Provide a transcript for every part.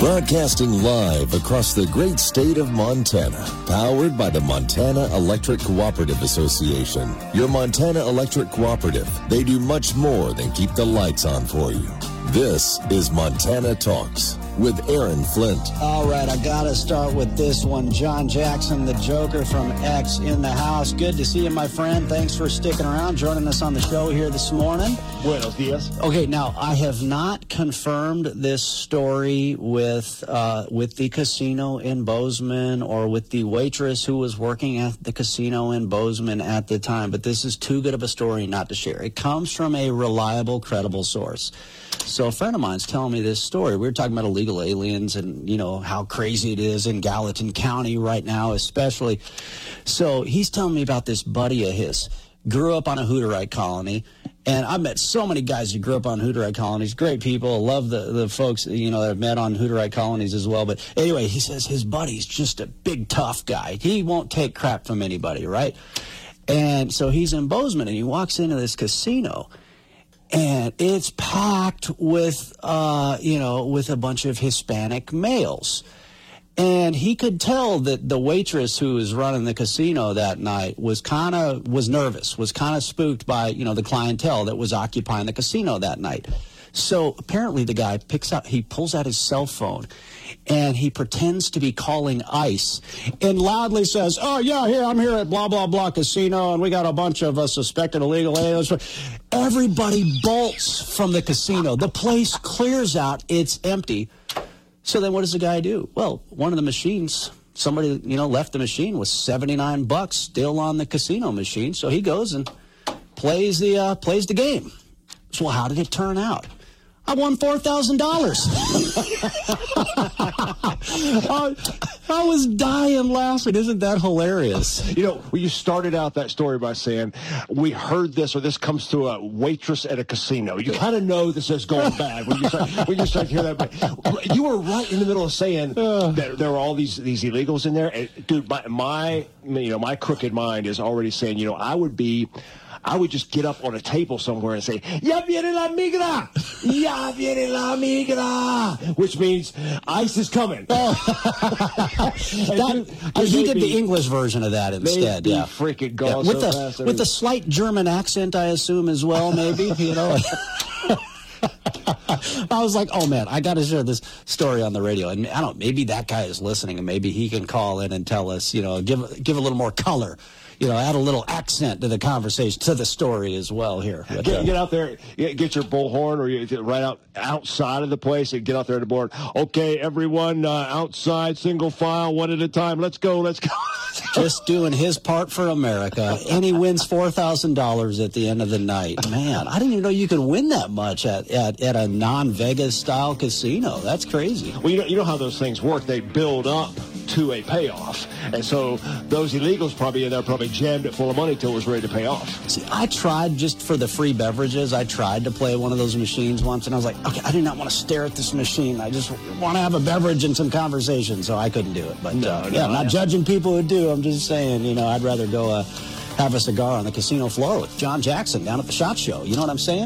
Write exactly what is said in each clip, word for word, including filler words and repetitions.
Broadcasting live across the great state of Montana, powered by the Montana Electric Cooperative Association. Your Montana Electric Cooperative, they do much more than keep the lights on for you. This is Montana Talks with Aaron Flint. All right, I got to start with this one. John Jackson, the Joker from X in the house. Good to see you, my friend. Thanks for sticking around, joining us on the show here this morning. Buenos dias. Okay, now, I have not confirmed this story with uh, with the casino in Bozeman or with the waitress who was working at the casino in Bozeman at the time, but this is too good of a story not to share. It comes from a reliable, credible source. So a friend of mine's telling me this story. We were talking about illegal aliens and, you know, how crazy it is in Gallatin County right now, especially. So he's telling me about this buddy of his. Grew up on a Hutterite colony. And I've met so many guys who grew up on Hutterite colonies. Great people. Love the, the folks, you know, that I've met on Hutterite colonies as well. But anyway, he says his buddy's just a big, tough guy. He won't take crap from anybody, right? And so he's in Bozeman, and he walks into this casino. And it's packed with, uh, you know, with a bunch of Hispanic males. And he could tell that the waitress who was running the casino that night was kind of, was nervous, was kind of spooked by, you know, the clientele that was occupying the casino that night. So apparently the guy picks out, he pulls out his cell phone, and he pretends to be calling ICE and loudly says, oh, yeah, here, I'm here at blah, blah, blah casino, and we got a bunch of uh, suspected illegal aliens. Everybody bolts from the casino. The place clears out. It's empty. So then what does the guy do? Well, one of the machines, somebody, you know, left the machine with seventy-nine bucks still on the casino machine. So he goes and plays the, uh, plays the game. So how did it turn out? I won four thousand dollars. I, I was dying laughing. Isn't that hilarious? You know, well, you started out that story by saying, we heard this, or this comes to a waitress at a casino. You kind of know this is going bad when you start, when you start to hear that. But you were right in the middle of saying that there were all these, these illegals in there. And, dude, my, my, you know, my crooked mind is already saying, you know, I would be... I would just get up on a table somewhere and say, Ya viene la migra! Ya viene la migra! Which means ICE is coming. that, he did the English version of that instead. Yeah, freaking go yeah. With, so a, fast, with a slight German accent, I assume, as well, maybe, you know. I was like, oh, man, I got to share this story on the radio. And I don't maybe that guy is listening, and maybe he can call in and tell us, you know, give give a little more color. You know, add a little accent to the conversation, to the story as well here. But, get, uh, get out there, get, get your bullhorn, or you get right out outside of the place and get out there to the board. Okay, everyone, uh, outside, single file, one at a time. Let's go, let's go. Just doing his part for America, and he wins four thousand dollars at the end of the night. Man, I didn't even know you could win that much at, at, at a non-Vegas style casino. That's crazy. Well, you know, you know how those things work. They build up to a payoff. And so those illegals probably in there probably jammed it full of money till it was ready to pay off. See, I tried just for the free beverages. I tried to play one of those machines once, and I was like, okay, I do not want to stare at this machine. I just want to have a beverage and some conversation, so I couldn't do it. But no, uh, no, yeah, I'm not yeah. judging people who do. I'm just saying, you know, I'd rather go uh, have a cigar on the casino floor with John Jackson down at the SHOT Show. You know what I'm saying?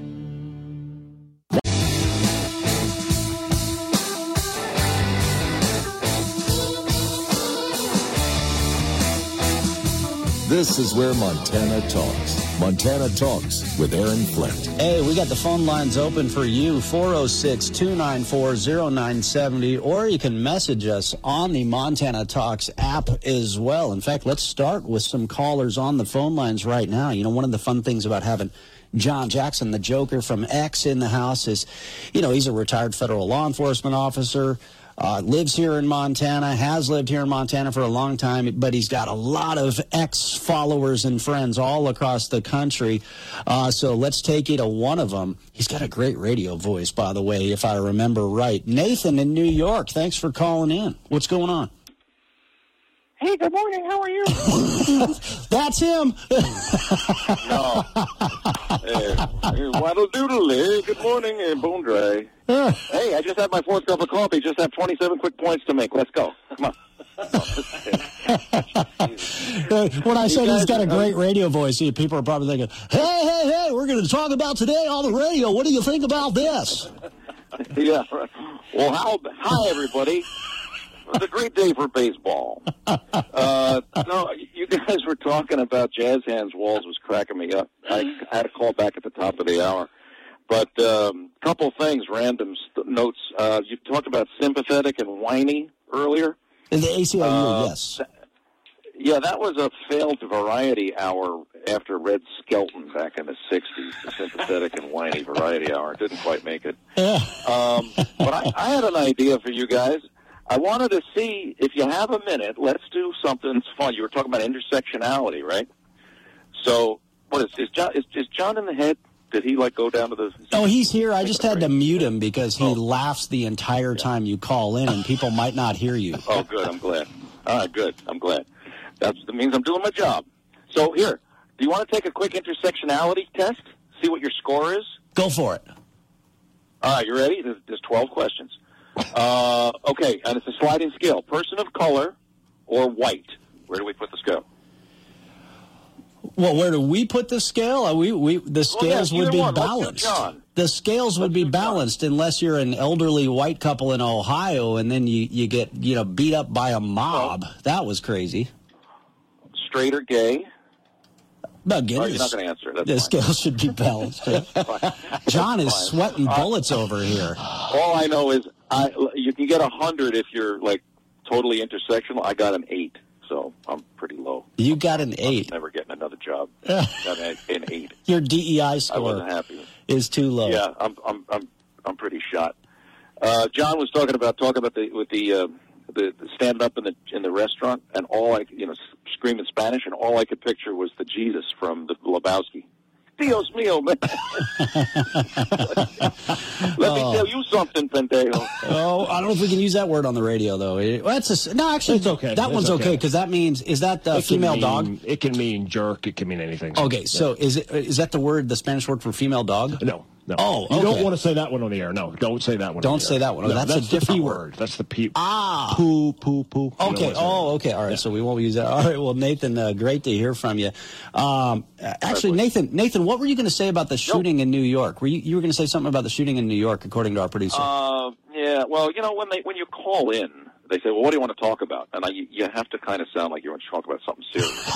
This is where Montana talks. Montana Talks with Aaron Flint. Hey, we got the phone lines open for you, four oh six, two nine four, oh nine seven oh, or you can message us on the Montana Talks app as well. In fact, let's start with some callers on the phone lines right now. You know, one of the fun things about having John Jackson, the Joker from X, in the house is, you know, he's a retired federal law enforcement officer. Uh, lives here in Montana, has lived here in Montana for a long time, but he's got a lot of ex-followers and friends all across the country. Uh, so let's take you to one of them. He's got a great radio voice, by the way, if I remember right. Nathan in New York, thanks for calling in. What's going on? Hey, good morning. How are you? That's him. No. Hey, waddle doodle. Hey, good morning. Hey, bone dry. Hey, I just had my fourth cup of coffee. Just have twenty-seven quick points to make. Let's go. Come on. When I said he's got a great radio voice, people are probably thinking, hey, hey, hey, we're going to talk about today on the radio. What do you think about this? Yeah, right. Well, how, hi, everybody. It was a great day for baseball. Uh, no, you guys were talking about Jazz Hands Walls was cracking me up. I had a call back at the top of the hour. But a um, couple things, random st- notes. Uh, you talked about sympathetic and whiny earlier. In the A C L U, uh, yes. Yeah, that was a failed variety hour after Red Skelton back in the sixties, the sympathetic and whiny variety hour. Didn't quite make it. Um, but I, I had an idea for you guys. I wanted to see, if you have a minute, let's do something fun. You were talking about intersectionality, right? So, what is, is John, is, is John in the head? Did he, like, go down to the... Oh, he's here. I just had to mute him because he oh. laughs the entire time you call in, and people might not hear you. Oh, good. I'm glad. All right, good. I'm glad. That's, that means I'm doing my job. So, here, do you want to take a quick intersectionality test? See what your score is? Go for it. All right, you ready? There's, there's twelve questions. Uh, okay, and it's a sliding scale. Person of color or white? Where do we put the scale? Well, where do we put the scale? Uh, we, we, the scales well, yeah, would be one. balanced. The scales would Let's be balanced John. Unless you're an elderly white couple in Ohio and then you, you get you know beat up by a mob. Oh. That was crazy. Straight or gay? Again, oh, you're not going to answer. That's the fine. Scales should be balanced. John is sweating bullets uh, over here. All I know is I you can get a hundred if you're like totally intersectional. I got an eight. So I'm pretty low. You got an eight. I'm never getting another job. Got an, an eight. Your D E I score I wasn't happy. is too low. Yeah, I'm I'm I'm I'm pretty shot. Uh, John was talking about talking about the with the uh, the, the standing up in the in the restaurant, and all I you know screaming Spanish, and all I could picture was the Jesus from the Lebowski. Dios mío, man. Let me oh. tell you something, pendejo. Oh, I don't know if we can use that word on the radio, though. It, well, that's a, no, actually, it's okay. that it's one's okay, because okay, that means, is that the female mean, dog? It can mean jerk. It can mean anything. Okay, so yeah. is it is that the word, the Spanish word for female dog? No. No. Oh, okay. You don't want to say that one on the air. No, don't say that one. Don't on the say air. that one. Oh, no, that's, that's a different the P word. word. That's the P. Ah. Poo, poo, poo. Okay. Oh, okay. All right. Yeah. So we won't use that. All right. Well, Nathan, uh, great to hear from you. Um, actually, Nathan, Nathan, what were you going to say about the shooting nope. in New York? Were you, you were going to say something about the shooting in New York, according to our producer? Uh, yeah. Well, you know, when they when you call in, they say, well, what do you want to talk about? And I, you have to kind of sound like you want to talk about something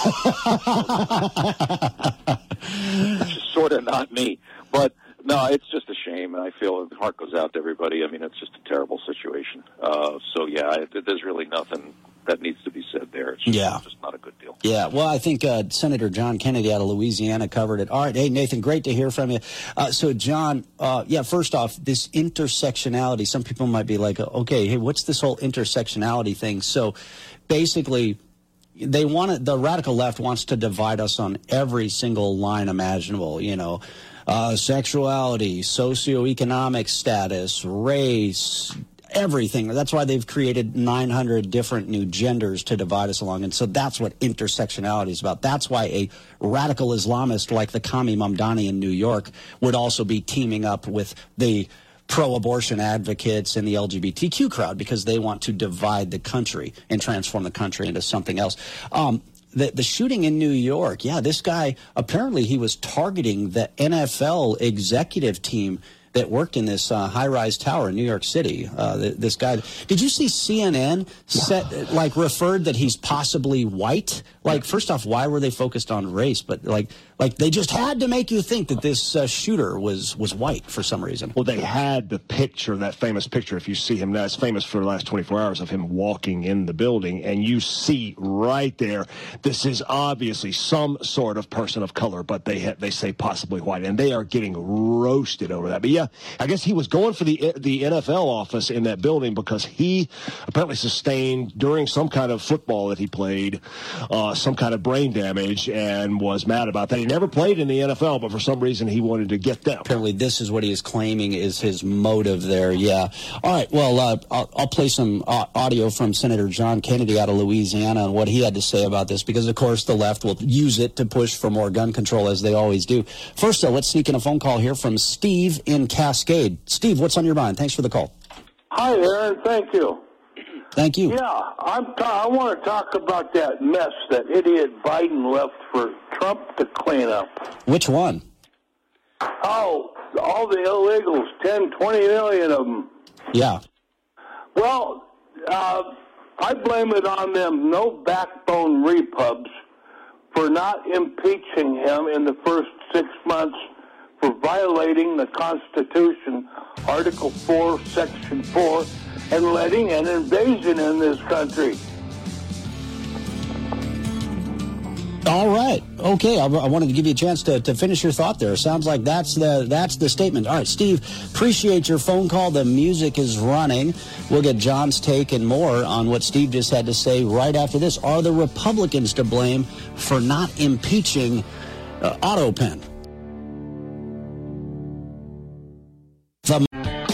serious. Which is sort of not me. But, no, it's just a shame, and I feel the heart goes out to everybody. I mean, it's just a terrible situation. Uh, so, yeah, I, there's really nothing that needs to be said there. It's just, yeah. just not a good deal. Yeah, well, I think uh, Senator John Kennedy out of Louisiana covered it. All right, hey, Nathan, great to hear from you. Uh, so, John, uh, yeah, first off, this intersectionality, some people might be like, okay, hey, what's this whole intersectionality thing? So, basically, they want to, the radical left wants to divide us on every single line imaginable, you know, uh, sexuality, socioeconomic status, race, everything. That's why they've created nine hundred different new genders to divide us along. And so that's what intersectionality is about. That's why a radical Islamist like the Kami Mamdani in New York would also be teaming up with the pro-abortion advocates and the L G B T Q crowd, because they want to divide the country and transform the country into something else. Um, the, the shooting in New York, yeah, this guy, apparently he was targeting the N F L executive team that worked in this uh, high-rise tower in New York City. Uh, th- this guy, did you see C N N set, like referred that he's possibly white? Like, first off, why were they focused on race? But like, like they just had to make you think that this uh, shooter was was white for some reason. Well, they had the picture, that famous picture. If you see him, that's famous for the last twenty-four hours of him walking in the building, and you see right there, this is obviously some sort of person of color, but they ha- they say possibly white, and they are getting roasted over that. But yeah. I guess he was going for the the N F L office in that building because he apparently sustained, during some kind of football that he played, uh, some kind of brain damage and was mad about that. He never played in the N F L, but for some reason he wanted to get them. Apparently this is what he is claiming is his motive there, yeah. All right, well, uh, I'll, I'll play some uh, audio from Senator John Kennedy out of Louisiana and what he had to say about this, because, of course, the left will use it to push for more gun control, as they always do. First, though, let's sneak in a phone call here from Steve in Cascade. Steve, what's on your mind? Thanks for the call. Hi there, and thank you. Thank you. Yeah, I'm ta- I want to talk about that mess that idiot Biden left for Trump to clean up. Which one? Oh, all the illegals, ten, twenty million of them. Yeah. Well, uh, I blame it on them no-backbone repubs for not impeaching him in the first six months for violating the Constitution, Article four, Section four, and letting an invasion in this country. All right. Okay. I, I wanted to give you a chance to, to finish your thought there. Sounds like that's the that's the statement. All right, Steve, appreciate your phone call. The music is running. We'll get John's take and more on what Steve just had to say right after this. Are the Republicans to blame for not impeaching uh, Otto Penn? The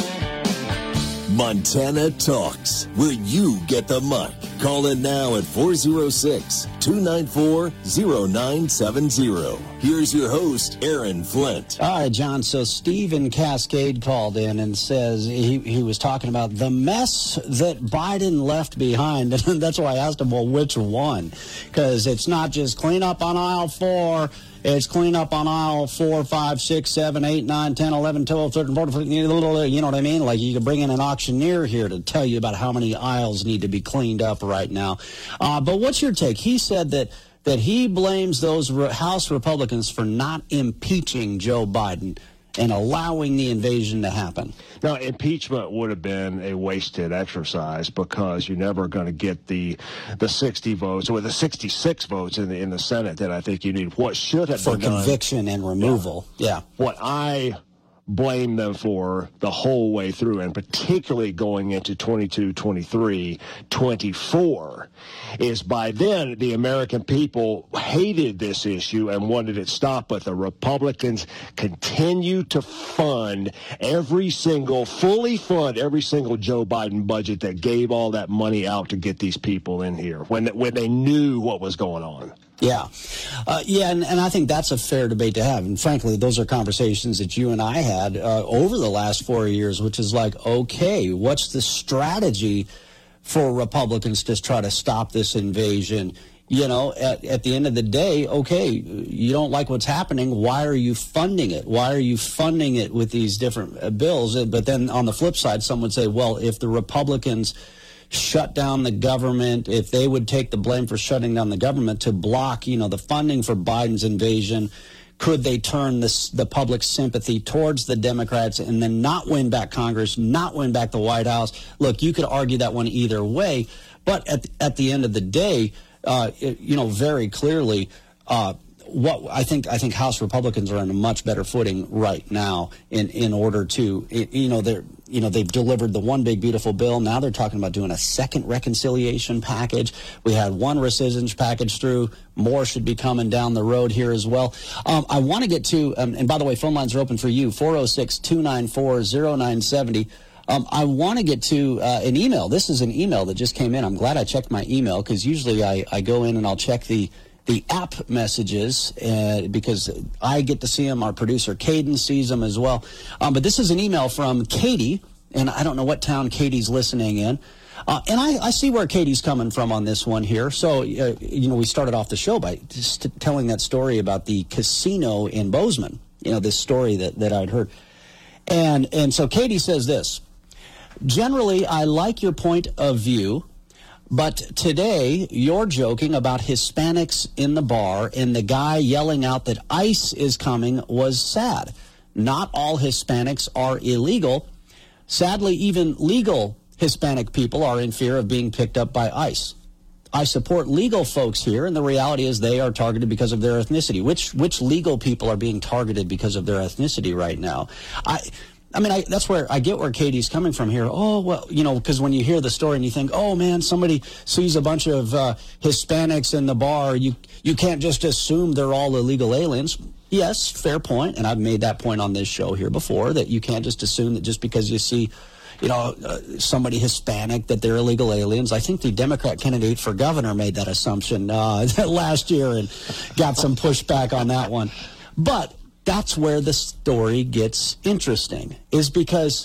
Montana Talks, where you get the mic. Call in now at four oh six, two nine four, oh nine seven oh. Here's your host, Aaron Flint. All right, John. So Steve in Cascade called in and says he, he was talking about the mess that Biden left behind. And that's why I asked him, well, which one? Because it's not just clean up on aisle four. It's clean up on aisle four, five, six, seven, eight, nine, ten, eleven, twelve, thirteen, fourteen, you know what I mean? Like you could bring in an auctioneer here to tell you about how many aisles need to be cleaned up right now. Uh, but what's your take? He said that that he blames those re- House Republicans for not impeaching Joe Biden and allowing the invasion to happen. Now, impeachment would have been a wasted exercise because you're never going to get the the sixty votes or the sixty-six votes in the in the Senate that I think you need. What should have for been done, conviction and removal. Yeah. yeah. What I blame them for the whole way through, and particularly going into twenty-two, twenty-three, twenty-four, is by then the American people hated this issue and wanted it stopped, but the Republicans continue to fund every single, fully fund every single Joe Biden budget that gave all that money out to get these people in here when, when they knew what was going on. Yeah. Uh, yeah, and, and I think that's a fair debate to have. And frankly, those are conversations that you and I had uh, over the last four years, which is like, okay, what's the strategy for Republicans to try to stop this invasion? You know, at, at the end of the day, okay, you don't like what's happening. Why are you funding it? Why are you funding it with these different uh, bills? But then on the flip side, some would say, well, if the Republicans shut down the government, if they would take the blame for shutting down the government to block, you know, the funding for Biden's invasion, could they turn this, the public sympathy towards the Democrats and then not win back Congress, not win back the White House? Look, you could argue that one either way, but at, at the end of the day, uh, it, you know, very clearly, uh, what I think I think House Republicans are on a much better footing right now in, in order to, you know, they're, you know, they've delivered the one big beautiful bill. Now they're talking about doing a second reconciliation package. We had one rescission package through. More should be coming down the road here as well. Um, I want to get to, um, and by the way, phone lines are open for you, four oh six, two nine four, oh nine seven oh. Um, I want to get to uh, an email. This is an email that just came in. I'm glad I checked my email because usually I, I go in and I'll check the the app messages uh, because I get to see them. Our producer, Caden, sees them as well. Um, but this is an email from Katie, and I don't know what town Katie's listening in. Uh, and I, I see where Katie's coming from on this one here. So, uh, you know, we started off the show by just telling that story about the casino in Bozeman, you know, this story that, that I'd heard. And, and so Katie says this: generally, I like your point of view, but today you're joking about Hispanics in the bar, and the guy yelling out that ICE is coming was sad. Not all Hispanics are illegal. Sadly, even legal Hispanic people are in fear of being picked up by ICE. I support legal folks here, and the reality is they are targeted because of their ethnicity. Which which legal people are being targeted because of their ethnicity right now? I I mean, I, that's where I get where Katie's coming from here. Oh, well, you know, because when you hear the story and you think, oh, man, somebody sees a bunch of uh, Hispanics in the bar, you you can't just assume they're all illegal aliens. Yes, fair point, and I've made that point on this show here before, that you can't just assume that just because you see, you know, uh, somebody Hispanic that they're illegal aliens. I think the Democrat candidate for governor made that assumption uh, last year and got some pushback on that one. But that's where the story gets interesting, is because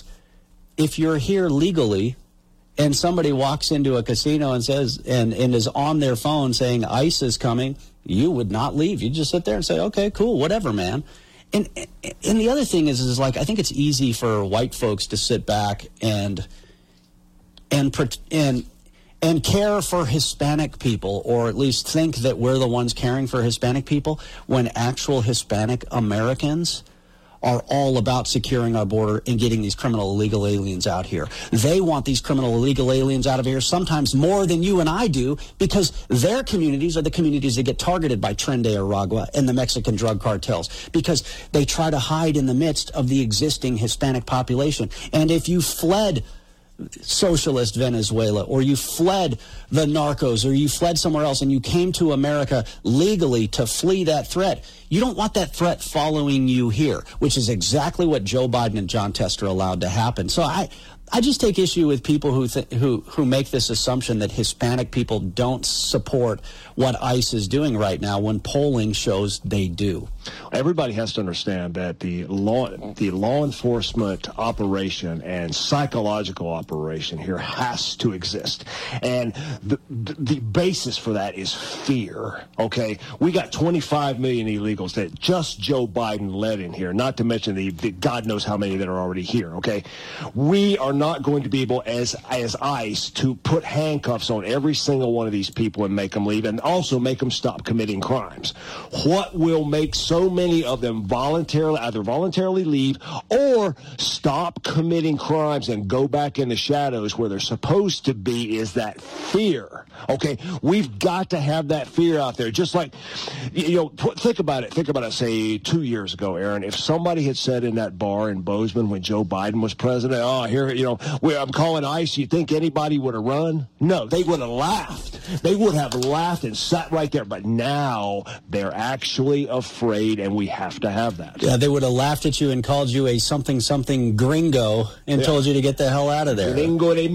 if you're here legally and somebody walks into a casino and says and, and is on their phone saying ICE is coming, you would not leave. You just sit there and say, okay, cool, whatever, man. And and the other thing is, is like, I think it's easy for white folks to sit back and and and and care for Hispanic people, or at least think that we're the ones caring for Hispanic people, when actual Hispanic Americans are all about securing our border and getting these criminal illegal aliens out here. They want these criminal illegal aliens out of here sometimes more than you and I do, because their communities are the communities that get targeted by Tren de Aragua and the Mexican drug cartels, because they try to hide in the midst of the existing Hispanic population. And if you fled socialist Venezuela, or you fled the narcos, or you fled somewhere else and you came to America legally to flee that threat, you don't want that threat following you here, which is exactly what Joe Biden and John Tester allowed to happen. So I I just take issue with people who th- who who make this assumption that Hispanic people don't support what ICE is doing right now, when polling shows they do. Everybody has to understand that the law the law enforcement operation and psychological operation here has to exist, and the the basis for that is fear. Okay, we got twenty-five million illegals that just Joe Biden let in here, not to mention the, the God knows how many that are already here. Okay, we are not going to be able, as as ICE, to put handcuffs on every single one of these people and make them leave, and also make them stop committing crimes. What will make so many of them voluntarily, either voluntarily leave or stop committing crimes and go back in the shadows where they're supposed to be, is that fear. Okay, we've got to have that fear out there. Just like, you know, think about it. Think about it. Say two years ago, Aaron, if somebody had said in that bar in Bozeman when Joe Biden was president, "Oh, here, you know, I'm calling ICE," you think anybody would have run? No, they would have laughed. They would have laughed and sat right there. But now they're actually afraid, and we have to have that. Yeah, they would have laughed at you and called you a something something gringo and yeah. told you to get the hell out of there. Gringo de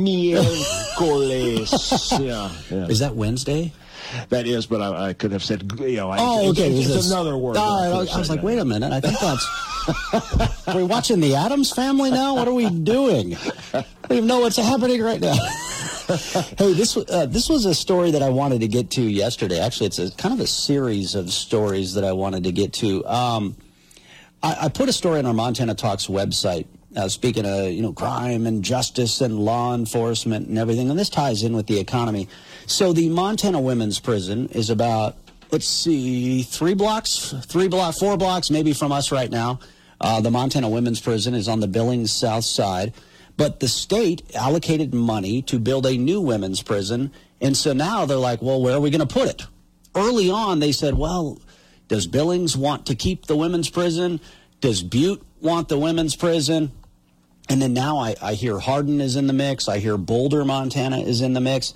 miércoles. yeah, yeah. Is that Wednesday? That is, but I, I could have said, you know, I, oh, okay. It's, it's it's another word. Uh, I, I was like, that. wait a minute. I think that's... Are we watching the Addams Family now? What are we doing? I don't even know what's happening right now. Hey, this uh, this was a story that I wanted to get to yesterday. Actually, it's a kind of a series of stories that I wanted to get to. Um, I, I put a story on our Montana Talks website, uh, speaking of, you know, crime and justice and law enforcement and everything, and this ties in with the economy. So the Montana Women's Prison is about, let's see, three blocks, three block, four blocks maybe from us right now. Uh, the Montana Women's Prison is on the Billings south side. But the state allocated money to build a new women's prison, and so now they're like, well, where are we going to put it? Early on, they said, well, does Billings want to keep the women's prison? Does Butte want the women's prison? And then now I, I hear Hardin is in the mix. I hear Boulder, Montana is in the mix.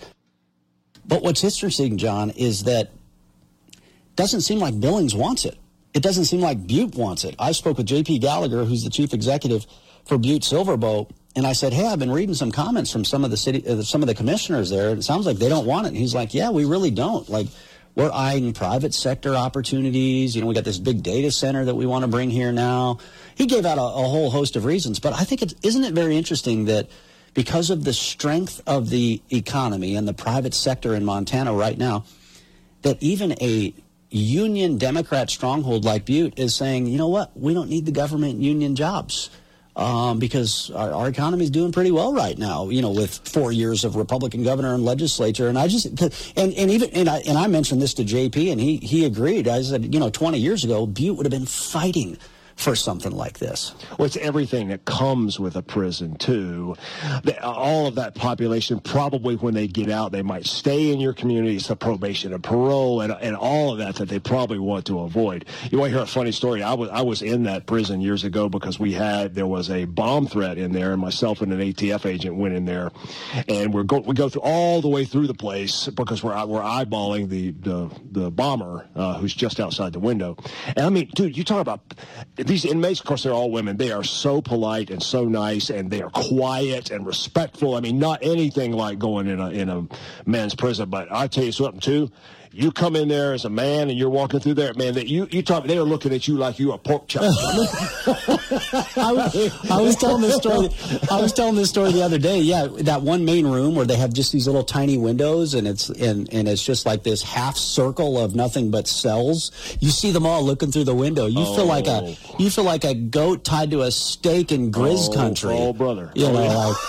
But what's interesting, John, is that it doesn't seem like Billings wants it. It doesn't seem like Butte wants it. I spoke with J P Gallagher, who's the chief executive for Butte Silverboat, and I said, hey, I've been reading some comments from some of the city, uh, some of the commissioners there. It sounds like they don't want it. And he's like, yeah, we really don't. Like, we're eyeing private sector opportunities. You know, we got this big data center that we want to bring here now. He gave out a, a whole host of reasons. But I think it isn't it very interesting that because of the strength of the economy and the private sector in Montana right now, that even a union Democrat stronghold like Butte is saying, you know what, we don't need the government union jobs. Um, because our, our economy is doing pretty well right now, you know, with four years of Republican governor and legislature. And I just, and, and even, and I, and I mentioned this to J P, and he, he agreed. I said, you know, twenty years ago, Butte would have been fighting for something like this. Well, it's everything that comes with a prison, too. The, all of that population, probably when they get out, they might stay in your community. It's the probation and parole and, and all of that that they probably want to avoid. You want to hear a funny story? I was I was in that prison years ago because we had, there was a bomb threat in there, and myself and an A T F agent went in there, and we're go, we go through all the way through the place because we're, we're eyeballing the, the, the bomber uh, who's just outside the window. And I mean, dude, you talk about... These inmates, of course, they're all women. They are so polite and so nice, and they are quiet and respectful. I mean, not anything like going in a in a men's prison. But I tell you something too. You come in there as a man and you're walking through there, man. That you you talk, they're looking at you like you're a pork chop. I, was, I was telling this story. I was telling this story the other day. Yeah, that one main room where they have just these little tiny windows, and it's and, and it's just like this half circle of nothing but cells. You see them all looking through the window. You oh. feel like a you feel like a goat tied to a stake in Grizz oh, country. Oh, brother! You know,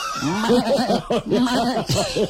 oh, like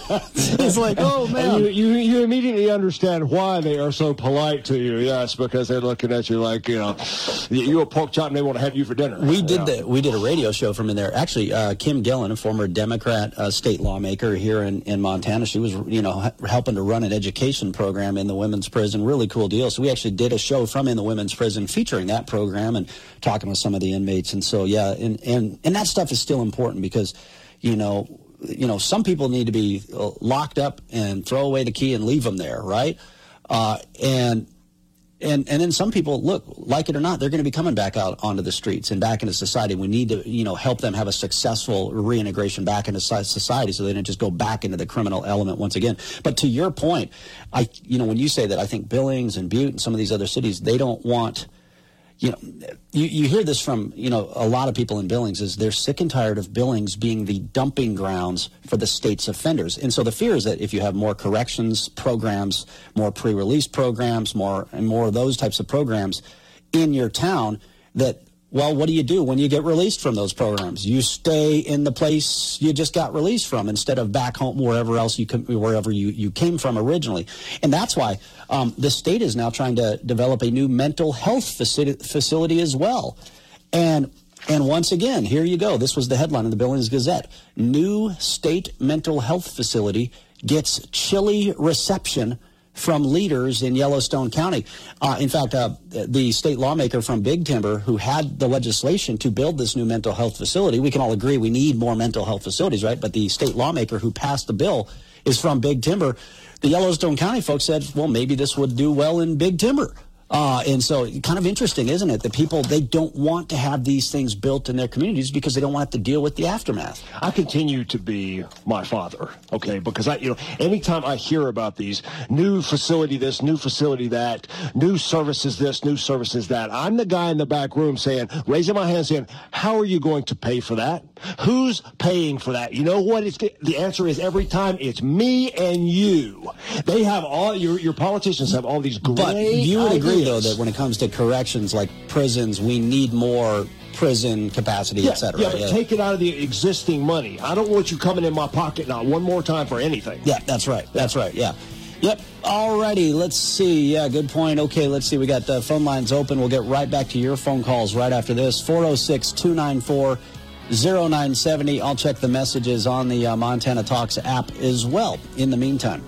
it's like, oh man. You, you you immediately understand why they are so polite to you. Yes, because they're looking at you like, you know, you're a pork chop and they want to have you for dinner. We did yeah. the we did a radio show from in there. Actually, uh, Kim Gillen, a former Democrat uh, state lawmaker here in, in Montana, she was, you know, helping to run an education program in the women's prison. Really cool deal. So we actually did a show from in the women's prison featuring that program and talking with some of the inmates. And so, yeah, and, and, and that stuff is still important because, you know, you know, some people need to be locked up and throw away the key and leave them there, right? Uh, and And and then some people, look, like it or not, they're going to be coming back out onto the streets and back into society. We need to, you know, help them have a successful reintegration back into society so they don't just go back into the criminal element once again. But to your point, I, you know, when you say that, I think Billings and Butte and some of these other cities, they don't want, you know, you, you hear this from, you know, a lot of people in Billings is they're sick and tired of Billings being the dumping grounds for the state's offenders. And so the fear is that if you have more corrections programs, more pre-release programs, more and more of those types of programs in your town, that, well, what do you do when you get released from those programs? You stay in the place you just got released from instead of back home wherever else you wherever you, you came from originally. And that's why um, the state is now trying to develop a new mental health faci- facility as well. And and once again, here you go. This was the headline in the Billings Gazette. New state mental health facility gets chilly reception from leaders in Yellowstone County. Uh, in fact, uh, the state lawmaker from Big Timber who had the legislation to build this new mental health facility, we can all agree we need more mental health facilities, right? But the state lawmaker who passed the bill is from Big Timber. The Yellowstone County folks said, well, maybe this would do well in Big Timber. Uh, and so kind of interesting, isn't it? The people, they don't want to have these things built in their communities because they don't want to deal with the aftermath. I continue to be my father, okay, because I, you know, anytime I hear about these new facility this, new facility that, new services this, new services that, I'm the guy in the back room saying, raising my hand saying, how are you going to pay for that? Who's paying for that? You know what? It's the, the answer is every time it's me and you. They have all, your, your politicians have all these great But you would ideas. agree, though, that when it comes to corrections like prisons, we need more prison capacity, yeah, et cetera. Yeah, but yeah. Take it out of the existing money. I don't want you coming in my pocket now one more time for anything. Yeah, that's right. That's right, yeah. Yep. All righty. Let's see. Yeah, good point. Okay, let's see. We got uh, phone lines open. We'll get right back to your phone calls right after this. four oh six, two nine four, oh nine seven oh. I'll check the messages on the uh, Montana Talks app as well in the meantime.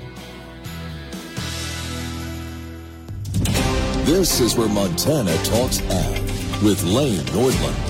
This is where Montana Talks Ag with Lane Nordlund.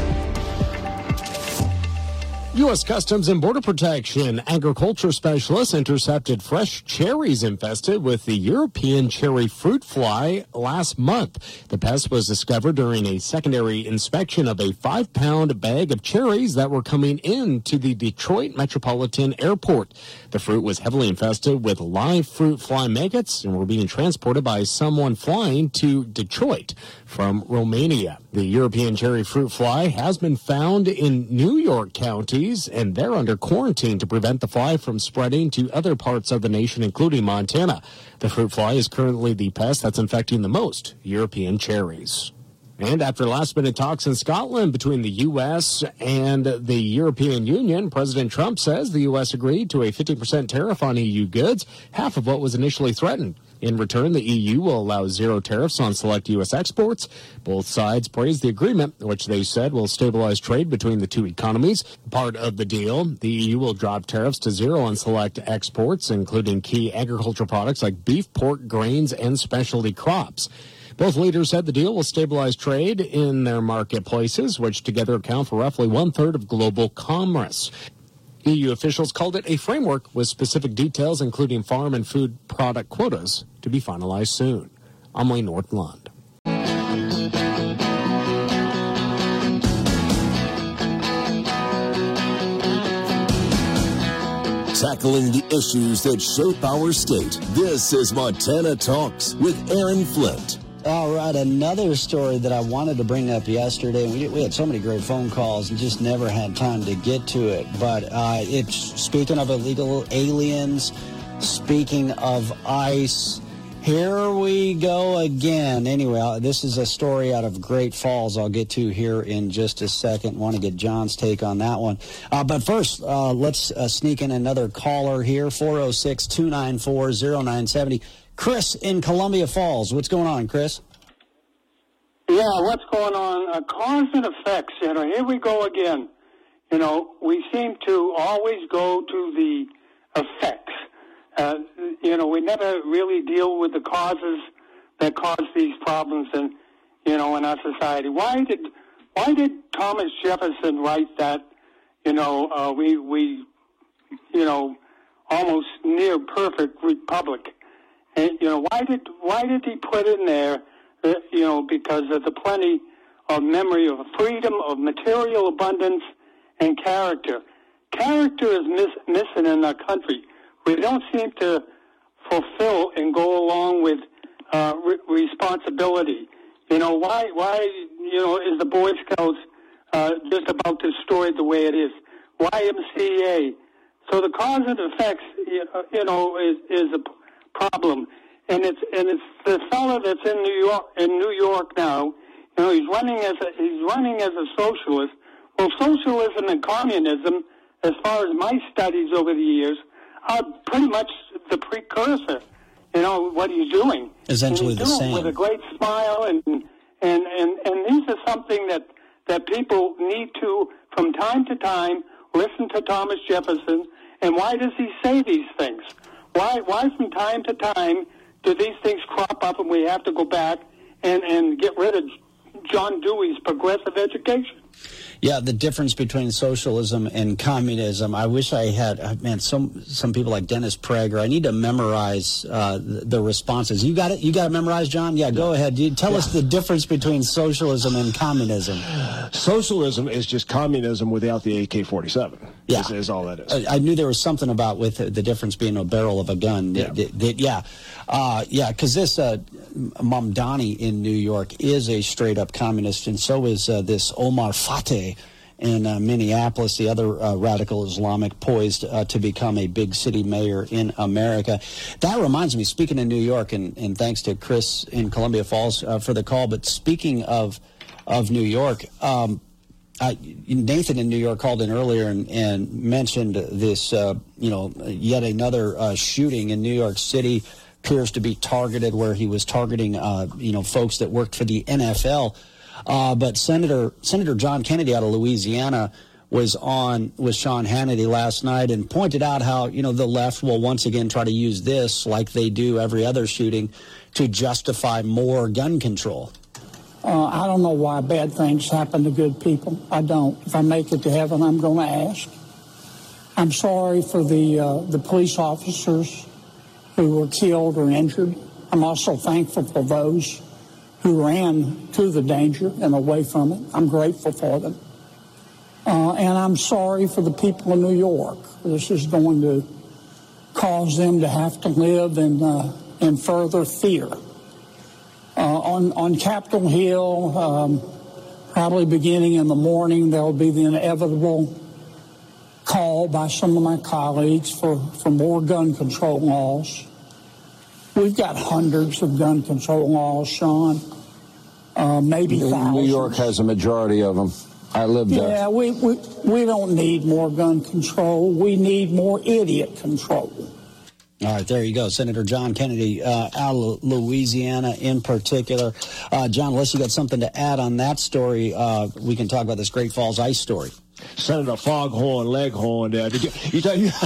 U S Customs and Border Protection agriculture specialists intercepted fresh cherries infested with the European cherry fruit fly last month. The pest was discovered during a secondary inspection of a five-pound bag of cherries that were coming into the Detroit Metropolitan Airport. The fruit was heavily infested with live fruit fly maggots and were being transported by someone flying to Detroit from Romania. The European cherry fruit fly has been found in New York County, and they're under quarantine to prevent the fly from spreading to other parts of the nation, including Montana. The fruit fly is currently the pest that's infecting the most European cherries. And after last-minute talks in Scotland between the U S and the European Union, President Trump says the U S agreed to a fifty percent tariff on E U goods, half of what was initially threatened. In return, the E U will allow zero tariffs on select U S exports. Both sides praised the agreement, which they said will stabilize trade between the two economies. Part of the deal, the E U will drop tariffs to zero on select exports, including key agricultural products like beef, pork, grains, and specialty crops. Both leaders said the deal will stabilize trade in their marketplaces, which together account for roughly one-third of global commerce. E U officials called it a framework with specific details, including farm and food product quotas, to be finalized soon. I'm Lane Nordlund. Tackling the issues that shape our state. This is Montana Talks with Aaron Flint. All right, another story that I wanted to bring up yesterday. We, we had so many great phone calls and just never had time to get to it. But uh, it's speaking of illegal aliens, speaking of ICE, here we go again. Anyway, uh, this is a story out of Great Falls I'll get to here in just a second. Want to get John's take on that one. Uh, but first, uh, let's uh, sneak in another caller here, four oh six, two nine four, oh nine seven oh. Chris in Columbia Falls. What's going on, Chris? Yeah, what's going on? Uh, cause and effects. You know, here we go again. You know, we seem to always go to the effects. Uh, you know, we never really deal with the causes that cause these problems in, you know, in our society. Why did why did Thomas Jefferson write that? You know, uh, we we, you know, almost near perfect republic. And, you know, why did why did he put in there, uh, you know, because of the plenty of memory of freedom, of material abundance, and character. Character is miss, missing in our country. We don't seem to fulfill and go along with uh, re- responsibility. You know, why, why, you know, is the Boy Scouts uh, just about destroyed the way it is? Y M C A. So the cause and effects, you know, is, is a problem, and it's and it's the fellow that's in New York in New York now. You know, he's running as a he's running as a socialist. Well, socialism and communism, as far as my studies over the years, are pretty much the precursor. You know what he's doing. Essentially and he's the doing same. With a great smile, and and and and these are something that that people need to, from time to time, listen to Thomas Jefferson. And why does he say these things? Why, why from time to time do these things crop up and we have to go back and, and get rid of John Dewey's progressive education? Yeah, the difference between socialism and communism. I wish I had, man, some some people like Dennis Prager. I need to memorize uh, the, the responses. You got it? You got it memorized, John? Yeah, go ahead. You tell yeah. us the difference between socialism and communism. Socialism is just communism without the A K forty-seven. Yeah. Is, is all that is. I, I knew there was something about with the difference being a barrel of a gun. Yeah, that, that, yeah, uh, yeah, because this uh, Mamdani in New York is a straight-up communist, and so is uh, this Omar Fateh in uh, Minneapolis, the other uh, radical Islamic poised uh, to become a big city mayor in America. That reminds me, speaking of New York, and, and thanks to Chris in Columbia Falls uh, for the call, but speaking of of New York, um, I, Nathan in New York called in earlier and, and mentioned this, uh, you know, yet another uh, shooting in New York City appears to be targeted, where he was targeting, uh, you know, folks that worked for the N F L. Uh, but Senator Senator John Kennedy out of Louisiana was on with Sean Hannity last night and pointed out how, you know, the left will once again try to use this, like they do every other shooting, to justify more gun control. Uh, I don't know why bad things happen to good people. I don't. If I make it to heaven, I'm going to ask. I'm sorry for the uh, the police officers who were killed or injured. I'm also thankful for those who ran to the danger and away from it. I'm grateful for them. Uh, and I'm sorry for the people in New York. This is going to cause them to have to live in, uh, in further fear. Uh, on, on Capitol Hill, um, probably beginning in the morning, there will be the inevitable call by some of my colleagues for, for more gun control laws. We've got hundreds of gun control laws, Sean, uh, maybe thousands. New York has a majority of them. I live there. Yeah, we, we, we don't need more gun control. We need more idiot control. All right, there you go. Senator John Kennedy uh, out of Louisiana in particular. Uh, John, unless you got something to add on that story, uh, we can talk about this Great Falls ICE story. Senator Foghorn Leghorn. Uh, did you, you talk, you,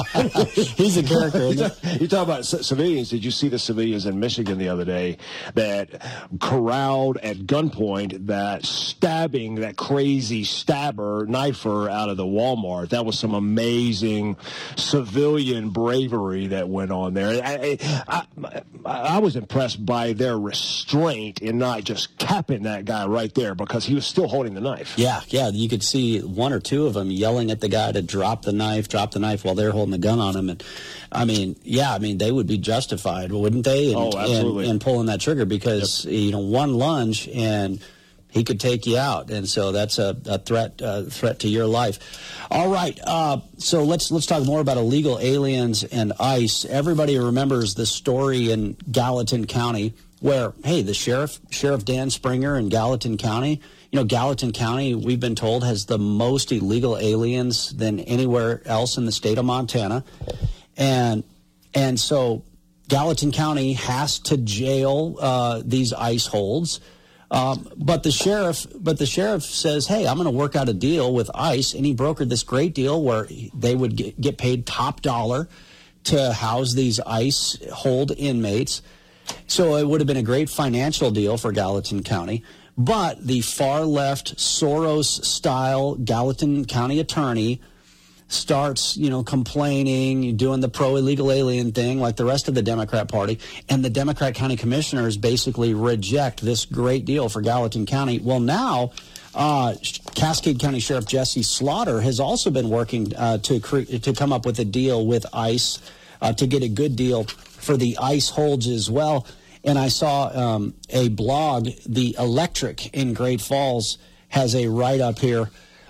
He's a character. You talk, you talk about c- civilians. Did you see the civilians in Michigan the other day that corralled at gunpoint that stabbing, that crazy stabber, knifer out of the Walmart? That was some amazing civilian bravery that went on there. I, I, I, I was impressed by their restraint in not just capping that guy right there, because he was still holding the knife. Yeah, yeah. You could see one one or two of them yelling at the guy to drop the knife, drop the knife while they're holding the gun on him. And I mean, yeah, I mean, they would be justified, wouldn't they? In, oh, absolutely. In, in pulling that trigger because, yep. you know, one lunge and he could take you out, and so that's a, a threat uh, threat to your life. All right, uh, so let's let's talk more about illegal aliens and ICE. Everybody remembers the story in Gallatin County where, hey, the sheriff, Sheriff Dan Springer in Gallatin County, you know, Gallatin County, we've been told, has the most illegal aliens than anywhere else in the state of Montana, and and so Gallatin County has to jail uh, these ICE holds. Um, but the sheriff, but the sheriff says, "Hey, I'm going to work out a deal with ICE," and he brokered this great deal where they would get, get paid top dollar to house these ICE hold inmates. So it would have been a great financial deal for Gallatin County. But the far left Soros-style Gallatin County attorney starts, you know, complaining, doing the pro-illegal alien thing like the rest of the Democrat Party, and the Democrat County Commissioners basically reject this great deal for Gallatin County. Well, now uh, Cascade County Sheriff Jesse Slaughter has also been working uh, to cre- to come up with a deal with ICE uh, to get a good deal for the ICE holds as well. And I saw um, a blog, The Electric in Great Falls has a write-up here.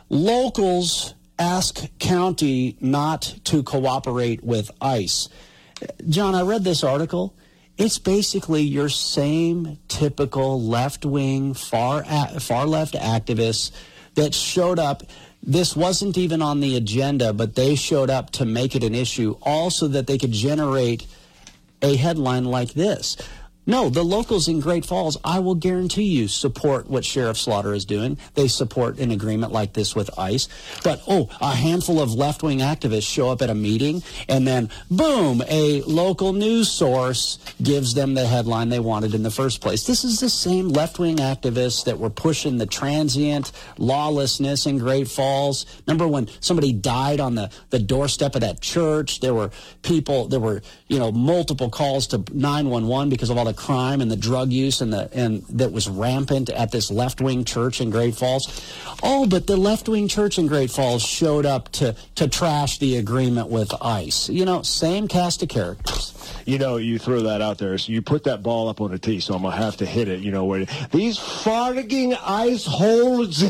Locals ask county not to cooperate with ICE. John, I read this article. It's basically your same typical left-wing, far far left activists that showed up. This wasn't even on the agenda, but they showed up to make it an issue, all so that they could generate a headline like this. No, the locals in Great Falls, I will guarantee you, support what Sheriff Slaughter is doing. They support an agreement like this with ICE. But, oh, a handful of left-wing activists show up at a meeting, and then, boom, a local news source gives them the headline they wanted in the first place. This is the same left-wing activists that were pushing the transient lawlessness in Great Falls. Remember when somebody died on the, the doorstep of that church? There were people, there were, you know, multiple calls to nine one one because of all the crime and the drug use and the and that was rampant at this left-wing church in Great Falls. Oh, but the left-wing church in Great Falls showed up to to trash the agreement with ICE. You know, same cast of characters. You know, you throw that out there, so you put that ball up on a tee, so I'm going to have to hit it, you know, where these farting ICE holds.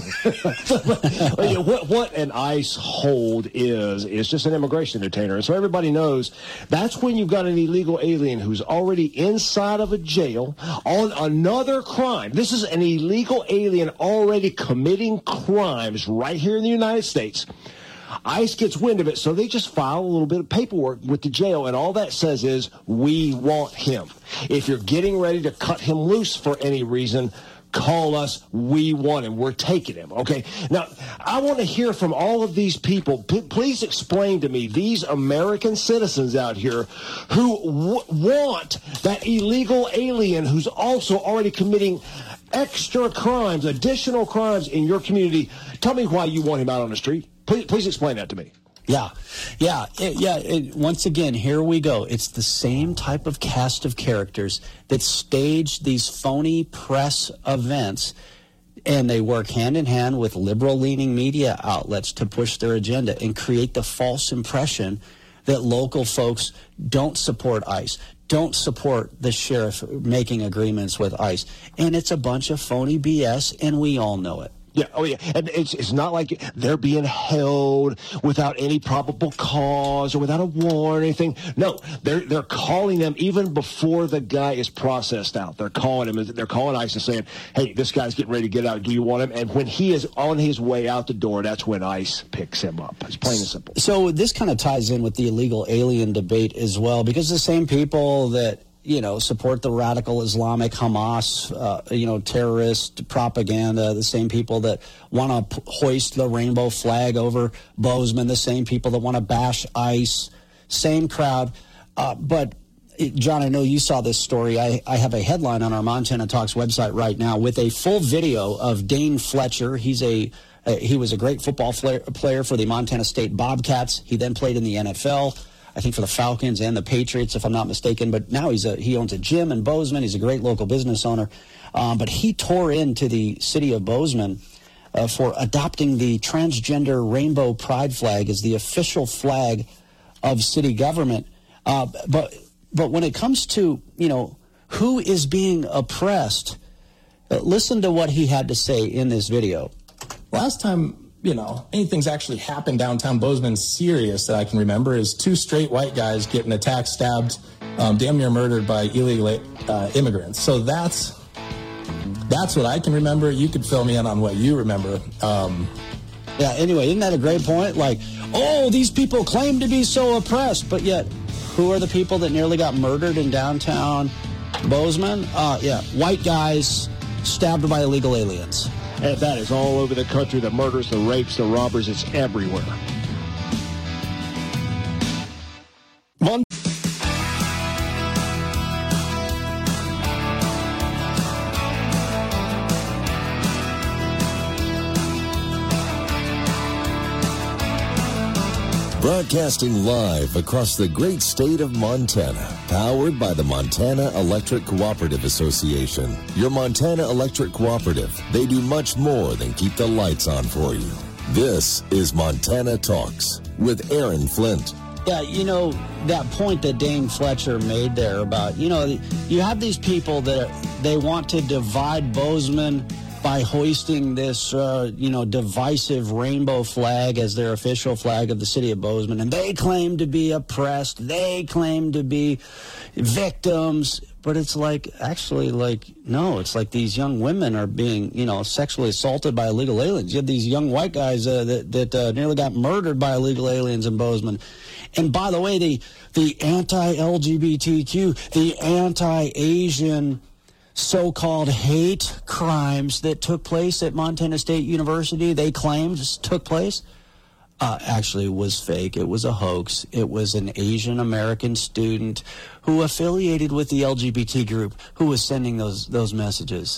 what, what an ICE hold is, is just an immigration detainer. And so everybody knows that's when you've got an illegal alien who's already inside of a jail on another crime. This is an illegal alien already committing crimes right here in the United States. ICE gets wind of it, so they just file a little bit of paperwork with the jail, and all that says is, we want him. If you're getting ready to cut him loose for any reason, call us. We want him. We're taking him. Okay. Now, I want to hear from all of these people. P- please explain to me, these American citizens out here who w- want that illegal alien who's also already committing extra crimes, additional crimes in your community. Tell me why you want him out on the street. Please, please explain that to me. Yeah, yeah, it, yeah. It, once again, here we go. It's the same type of cast of characters that stage these phony press events, and they work hand in hand with liberal-leaning media outlets to push their agenda and create the false impression that local folks don't support ICE, don't support the sheriff making agreements with ICE. And it's a bunch of phony B S, and we all know it. Yeah, oh yeah, and it's it's not like they're being held without any probable cause or without a warrant or anything. No, they're they're calling them even before the guy is processed out. They're calling him. They're calling ICE and saying, "Hey, this guy's getting ready to get out. Do you want him?" And when he is on his way out the door, that's when ICE picks him up. It's plain and simple. So this kind of ties in with the illegal alien debate as well, because the same people that, you know, support the radical Islamic Hamas, uh, you know, terrorist propaganda, the same people that want to p- hoist the rainbow flag over Bozeman, the same people that want to bash ICE, same crowd. Uh, but, John, I know you saw this story. I, I have a headline on our Montana Talks website right now with a full video of Dane Fletcher. He's a uh, he was a great football flair, player for the Montana State Bobcats. He then played in the N F L. I think for the Falcons and the Patriots, if I'm not mistaken. But now he's a, he owns a gym in Bozeman. He's a great local business owner. Um, but he tore into the city of Bozeman uh, for adopting the transgender rainbow pride flag as the official flag of city government. Uh, but but when it comes to, you know, who is being oppressed, uh, listen to what he had to say in this video. Last time, you know, anything's actually happened downtown Bozeman serious that I can remember is two straight white guys getting attacked, stabbed, um, damn near murdered by illegal uh, immigrants. So that's that's what I can remember. You could fill me in on what you remember. Um, yeah, anyway, isn't that a great point? Like, oh, these people claim to be so oppressed, but yet who are the people that nearly got murdered in downtown Bozeman? Uh, yeah, white guys stabbed by illegal aliens. And that is all over the country. The murders, the rapes, the robbers, it's everywhere. One. Broadcasting live across the great state of Montana, powered by the Montana Electric Cooperative Association. Your Montana Electric Cooperative, they do much more than keep the lights on for you. This is Montana Talks with Aaron Flint. Yeah, you know, that point that Dane Fletcher made there about, you know, you have these people that are, they want to divide Bozeman by hoisting this, uh, you know, divisive rainbow flag as their official flag of the city of Bozeman. And they claim to be oppressed. They claim to be victims. But it's like, actually, like, no, it's like these young women are being, you know, sexually assaulted by illegal aliens. You have these young white guys uh, that, that uh, nearly got murdered by illegal aliens in Bozeman. And by the way, the, the anti-L G B T Q, the anti-Asian so-called hate crimes that took place at Montana State University, they claimed took place, uh, actually was fake. It was a hoax. It was an Asian American student who affiliated with the L G B T group who was sending those those messages.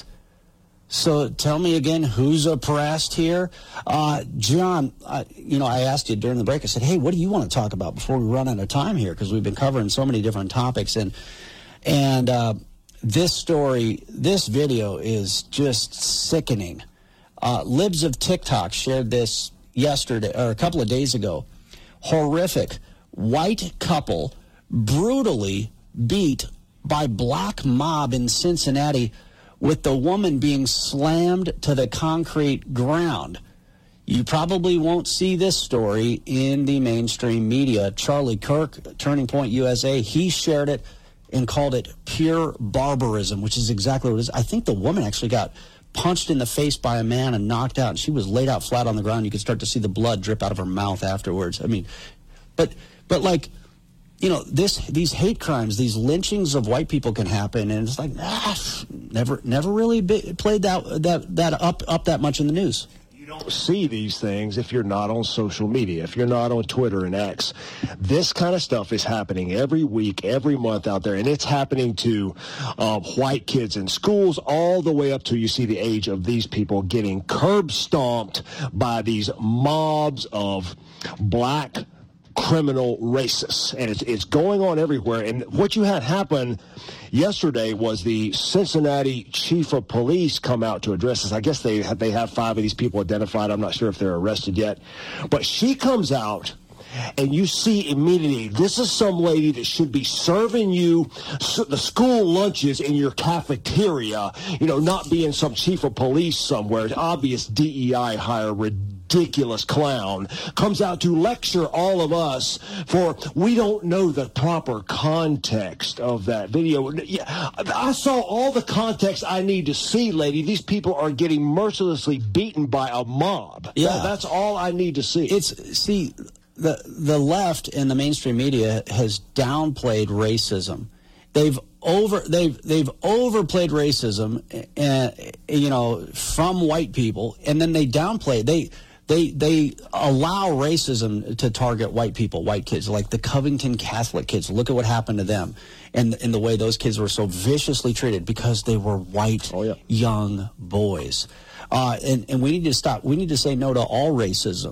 So tell me again, who's oppressed here? Uh, John, uh, you know, I asked you during the break, I said, hey, what do you want to talk about before we run out of time here? Because we've been covering so many different topics. And, and, uh, This story, this video is just sickening. Uh, Libs of TikTok shared this yesterday, or a couple of days ago. Horrific. White couple brutally beat by black mob in Cincinnati with the woman being slammed to the concrete ground. You probably won't see this story in the mainstream media. Charlie Kirk, Turning Point U S A, he shared it and called it pure barbarism, which is exactly what it is. I think the woman actually got punched in the face by a man and knocked out, and she was laid out flat on the ground. You could start to see the blood drip out of her mouth afterwards. I mean, but but like, you know, this these hate crimes, these lynchings of white people can happen, and it's like, ah, never never really be, played that that that up up that much in the news. You don't see these things if you're not on social media, if you're not on Twitter and X. This kind of stuff is happening every week, every month out there, and it's happening to uh, white kids in schools all the way up to you see the age of these people getting curb stomped by these mobs of black criminal racists, and it's it's going on everywhere. And what you had happen yesterday was the Cincinnati chief of police come out to address this. I guess they have, they have five of these people identified. I'm not sure if they're arrested yet, but she comes out. And you see immediately, this is some lady that should be serving you the school lunches in your cafeteria, you know, not being some chief of police somewhere, obvious D E I hire, ridiculous clown, comes out to lecture all of us for we don't know the proper context of that video. Yeah, I saw all the context I need to see, lady. These people are getting mercilessly beaten by a mob. Yeah. That, that's all I need to see. It's, see... The the left and the mainstream media has downplayed racism. They've over they've they've overplayed racism, and you know, from white people, and then they downplay they they they allow racism to target white people, white kids, like the Covington Catholic kids. Look at what happened to them, and and the way those kids were so viciously treated because they were white oh, yeah. young boys. Uh, and and we need to stop. We need to say no to all racism.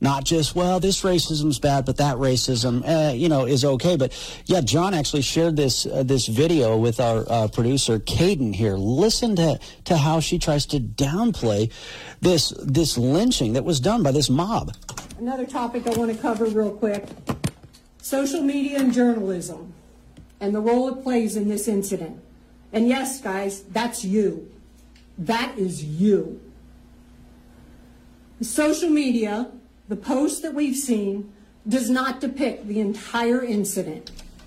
Not just, well, this racism's bad, but that racism, uh, you know, is okay. But, yeah, John actually shared this uh, this video with our uh, producer, Caden, here. Listen to, to how she tries to downplay this this lynching that was done by this mob. Another topic I want to cover real quick, social media and journalism and the role it plays in this incident. And yes, guys, that's you. That is you. Social media, the post that we've seen, does not depict the entire incident.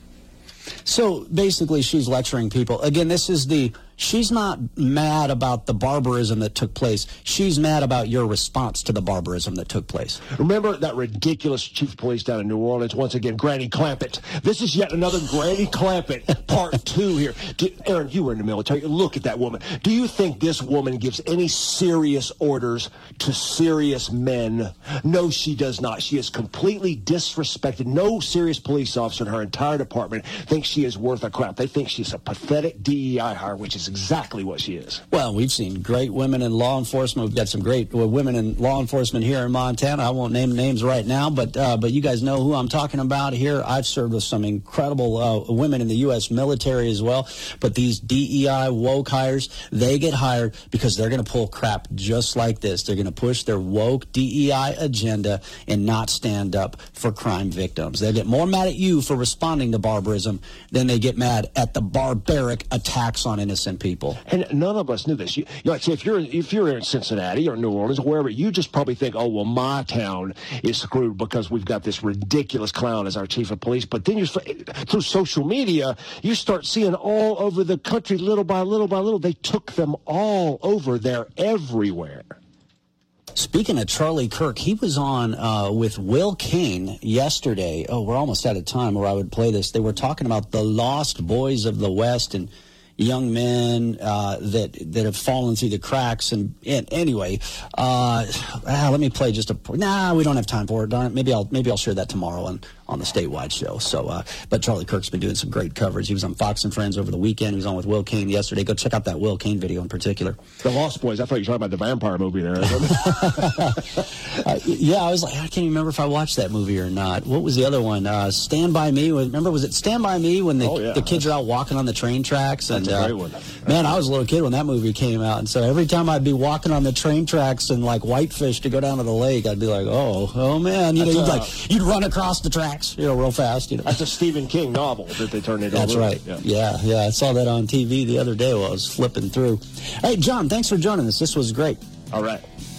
So basically she's lecturing people. Again, this is the, she's not mad about the barbarism that took place. She's mad about your response to the barbarism that took place. Remember that ridiculous chief of police down in New Orleans? Once again, Granny Clampett. This is yet another Granny Clampett part two here. Do, Aaron, you were in the military. Look at that woman. Do you think this woman gives any serious orders to serious men? No, she does not. She is completely disrespected. No serious police officer in her entire department thinks she is worth a crap. They think she's a pathetic D E I hire, which is exactly what she is. Well, we've seen great women in law enforcement. We've got some great women in law enforcement here in Montana. I won't name names right now, but uh, but you guys know who I'm talking about here. I've served with some incredible uh, women in the U S military as well. But these D E I woke hires, they get hired because they're going to pull crap just like this. They're going to push their woke D E I agenda and not stand up for crime victims. They get more mad at you for responding to barbarism than they get mad at the barbaric attacks on innocent people. And none of us knew this. You, you like say if you're if you're in Cincinnati or New Orleans or wherever, you just probably think, oh well, my town is screwed because we've got this ridiculous clown as our chief of police. But then you through social media, you start seeing all over the country, little by little by little, they took them all over. They're everywhere. Speaking of Charlie Kirk, he was on uh, with Will Kane yesterday. Oh, we're almost out of time where I would play this. They were talking about the lost boys of the West and young men uh, that that have fallen through the cracks. And, and anyway, uh, ah, let me play just a. Nah, we don't have time for it. Darn it. Maybe I'll maybe I'll share that tomorrow on on the statewide show. So, uh, but Charlie Kirk's been doing some great coverage. He was on Fox and Friends over the weekend. He was on with Will Kane yesterday. Go check out that Will Kane video in particular. The Lost Boys. I thought you were talking about the vampire movie there. uh, yeah, I was like, I can't remember if I watched that movie or not. What was the other one? Uh, Stand By Me. Remember, was it Stand By Me when the, oh, yeah. the kids are out walking on the train tracks? That's and, a great uh, one. Man, I was a little kid when that movie came out, and so every time I'd be walking on the train tracks and like Whitefish to go down to the lake, I'd be like, oh, oh man, you know, That's you'd a, like you'd run across the tracks, you know, real fast. You know, that's a Stephen King novel that they turned into. That's right. Yeah. yeah, yeah. I saw that on T V the other day while I was flipping through. Hey, John, thanks for joining us. This was great. All right.